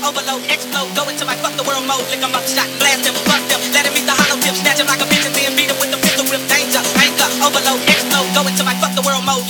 overload, explode, go into my fuck the world mode. Lick 'em up, shot, blast them, fuck them. Let him meet the hollow tip, snatch him like a bitch and then beat him with the pistol whip. Danger, anger, overload, explode, go into my fuck the world mode.